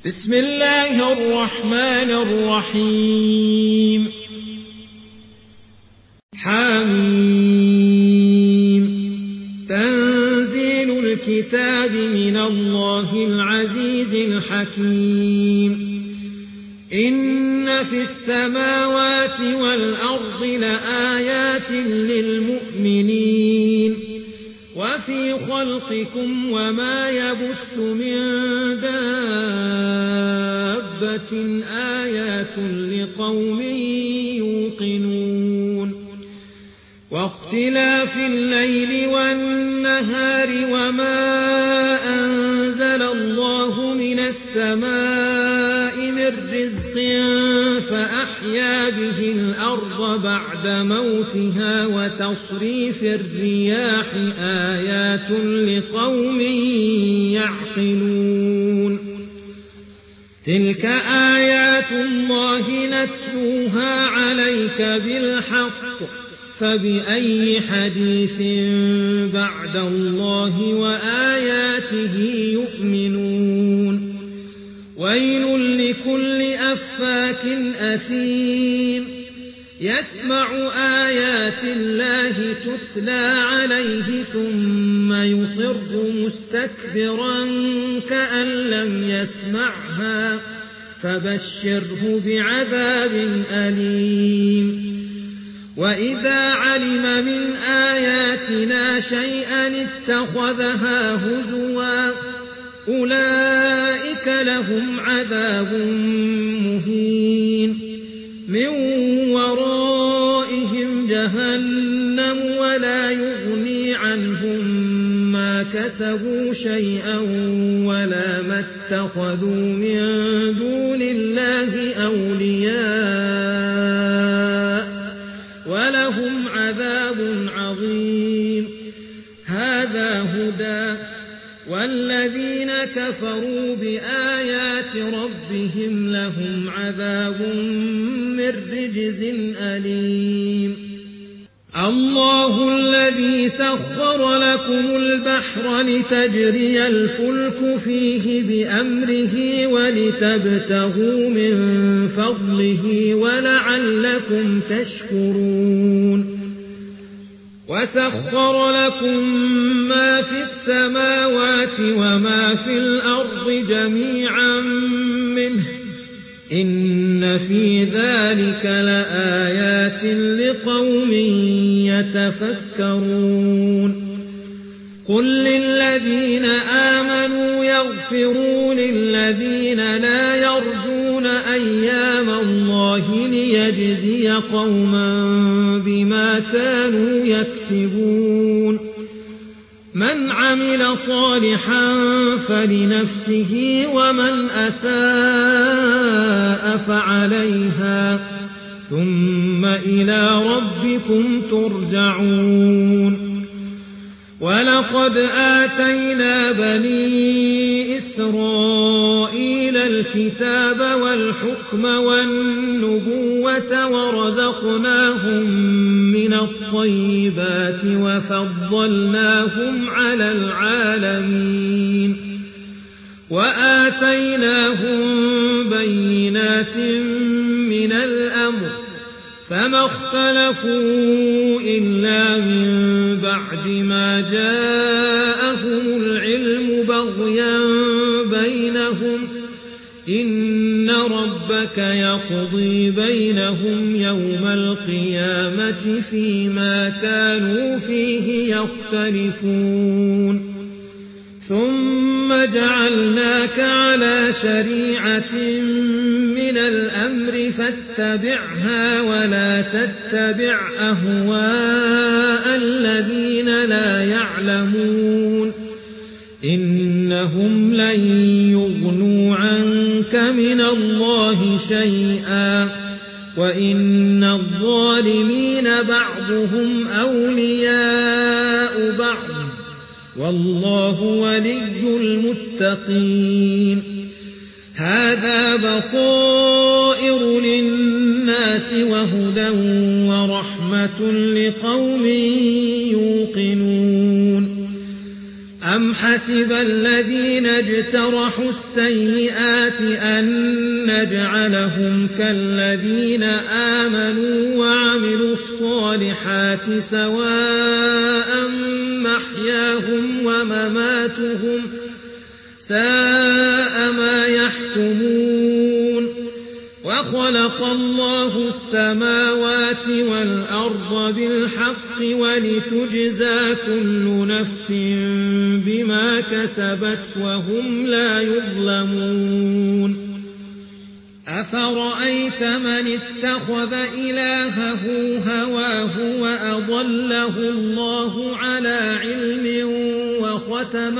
بسم الله الرحمن الرحيم حميم تنزيل الكتاب من الله العزيز الحكيم إن في السماوات والأرض لآيات للمؤمنين وفي خلقكم وما يبث من دابة آيات لقوم يوقنون واختلاف الليل والنهار وما أنزل الله من السماء من رزق فأحيا به الأرض بعد موتها وتصريف الرياح آيات لقوم يعقلون تلك آيات الله نتلوها عليك بالحق فبأي حديث بعد الله وآياته يؤمنون ويل لكل أفاك أثيم يسمع آيات الله تتلى عليه ثم يصر مستكبرا كأن لم يسمعها فبشره بعذاب أليم وإذا علم من آياتنا شيئا اتخذها هزوا أولئك لهم عذاب مهين من ورائهم جهنم ولا يغني عنهم ما كسبوا شيئا ولا ما اتخذوا من دون الله أولياء ولهم عذاب عظيم هذا هدى والذين كفروا بآيات ربهم لهم عذاب من رجز أليم الله الذي سخر لكم البحر لتجري الفلك فيه بأمره ولتبتغوا من فضله ولعلكم تشكرون وسخر لكم ما في السماوات وما في الأرض جميعا منه إن في ذلك لآيات لقوم يتفكرون قل للذين آمنوا يغفروا للذين لا يرجون أيام الله ليجزي قوما بما كانوا يكسبون من عمل صالحا فلنفسه ومن أساء فعليها ثم إلى ربكم ترجعون ولقد آتينا بني إسرائيل الكتاب والحكم والنبوة ورزقناهم من الطيبات وفضلناهم على العالمين وآتيناهم بينات من الأمر فما اختلفوا إلا من بعد ما جاءهم العلم بغيا بينهم إن ربك يقضي بينهم يوم القيامة فيما كانوا فيه يختلفون ثم جعلناك على شريعة من الأمر فاتبعها ولا تتبع أهواء الذين لا يعلمون إنهم لن يغنوا عنك من الله شيئا وإن الظالمين بعضهم أولياء بعض والله ولي المتقين هذا بصائر للناس وهدى ورحمة لقوم يوقنون أم حسب الذين اجترحوا السيئات أن نجعلهم كالذين آمنوا وعملوا الصالحات سواء محياهم ومماتهم ساء ما يحكمون وخلق الله السماوات والأرض بالحق ولتجزى كل نفس بما كسبت وهم لا يظلمون أفرأيت من اتخذ إلهه هواه وأضله الله على علم وختم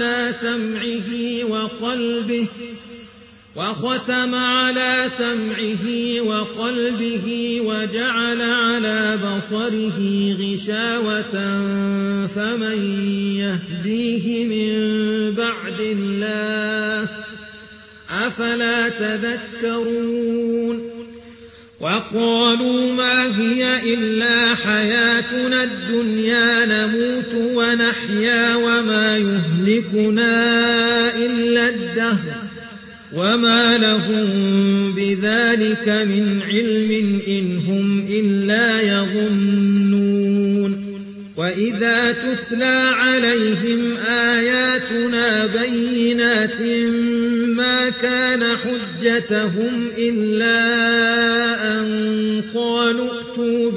على سمعه وقلبه وجعل على بصره غشاوة فمن يهديه من بعد الله أفلا تذكرون وقالوا ما هي إلا حياتنا الدنيا نموت ونحيا وما يهلكنا إلا الدهر وما لهم بذلك من علم إن هم إلا يظنون وإذا تتلى عليهم آياتنا بينات ما كان حجتهم إلا أن قالوا ائتوا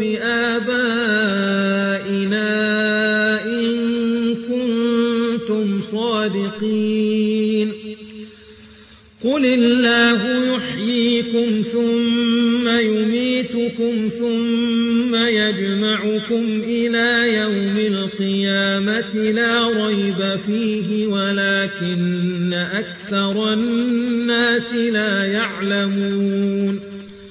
بآبائنا إن كنتم صادقين قل الله يحييكم ثم يميتكم ثم يجمعكم إلى يوم القيامة لا ريب فيه ولكن أكثر الناس لا يعلمون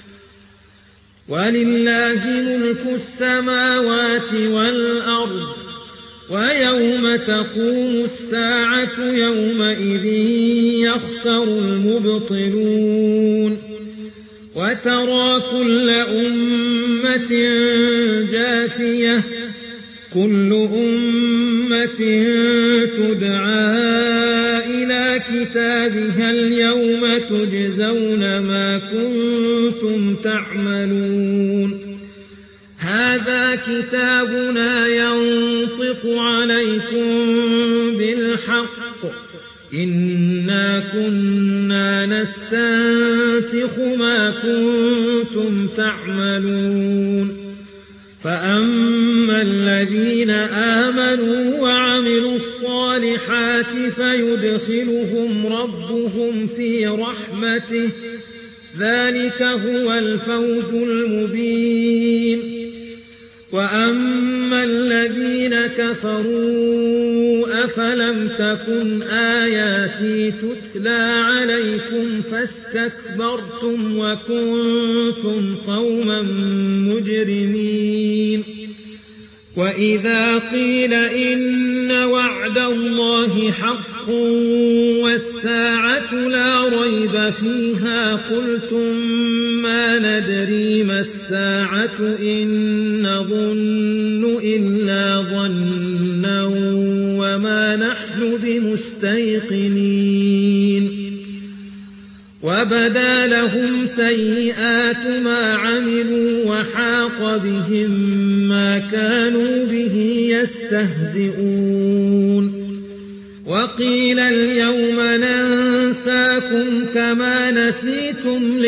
ولله ملك السماوات والأرض ويوم تقوم الساعة يومئذ يخسر المبطلون وترى كل أمة جاثية كل أمة تدعى إلى كتابها اليوم تجزون ما كنتم تعملون هذا كتابنا ينطق عليكم بالحق إنا كنا نستنسخ ما كنتم تعملون فأما الذين آمنوا وعملوا الصالحات فيدخلهم ربهم في رحمته ذلك هو الفوز المبين وأما الذين كفروا أفلم تكن آياتي تتلى عليكم فاستكبرتم وكنتم قوما مجرمين وإذا قيل إن وعد الله حق والساعة لا ريب فيها قلتم ما ندري ما الساعة إن نظن إلا ظنا وما نحن بمستيقنين وبدا لهم سيئات ما عملوا وحاق بهم ما كانوا به يستهزئون وقيل اليوم ننساكم كما نسيتم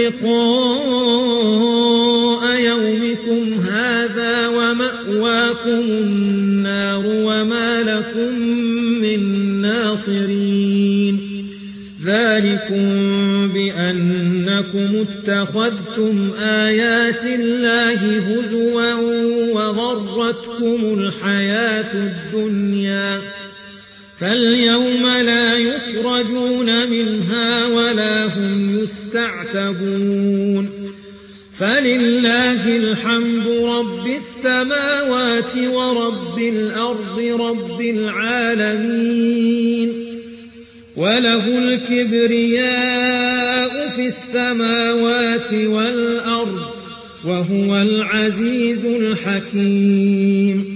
لقاء يومكم هذا ومأواكم النار وما لكم من ناصرين ذلكم بأنكم اتخذتم آيات الله هزوا وغرتكم الحياة الدنيا فاليوم لا يخرجون منها ولا هم يستعتبون فلله الحمد رب السماوات ورب الأرض رب العالمين وله الكبرياء في السماوات والأرض وهو العزيز الحكيم